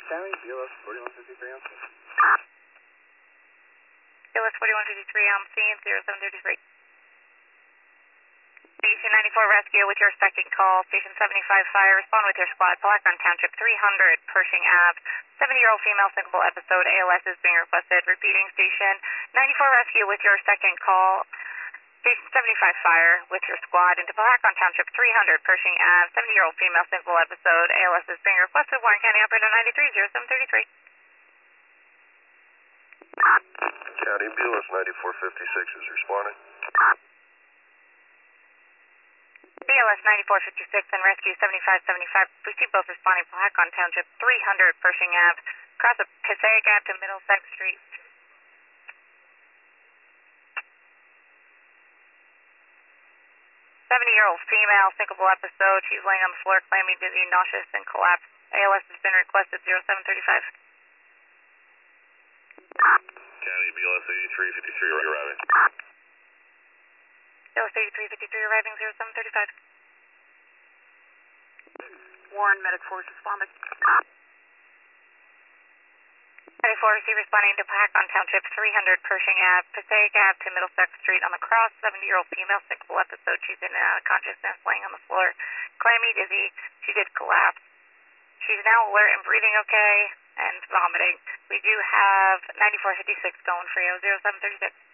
County, BLS 4153 on scene. BLS 4153 on scene, 0733. Station 94 rescue with your second call. Station 75 fire, respond with your squad. Blackburn Township 300, Pershing Ave. 70-year-old female single episode. ALS is being requested. Repeating station 94 rescue with your second call. Station 75 fire with your squad into Blackburn Township 300, Pershing Ave. 70-year-old female single episode. ALS is being requested. Warren County operator 930733. County, BLS 9456 is responding. BLS 9456 and Rescue 7575. Proceed both responding Blackburn Township 300, Pershing Ave. Cross the Passaic Ave to Middlesex Street. 70-year-old female, syncopal episode. She's laying on the floor, clammy, dizzy, nauseous, and collapsed. ALS has been requested. 0735. County, BLS 8353 arriving. BLS 8353 arriving. 0735. Warren Medic Force responding. 94 receive responding to Blackburn Township 300, Pershing Ave, Passaic Ave to Middlesex Street on the cross. 70-year-old female, syncopal episode. She's in and out of consciousness, laying on the floor, clammy, dizzy. She did collapse. She's now alert and breathing okay and vomiting. We do have 9456 going for you. 0736.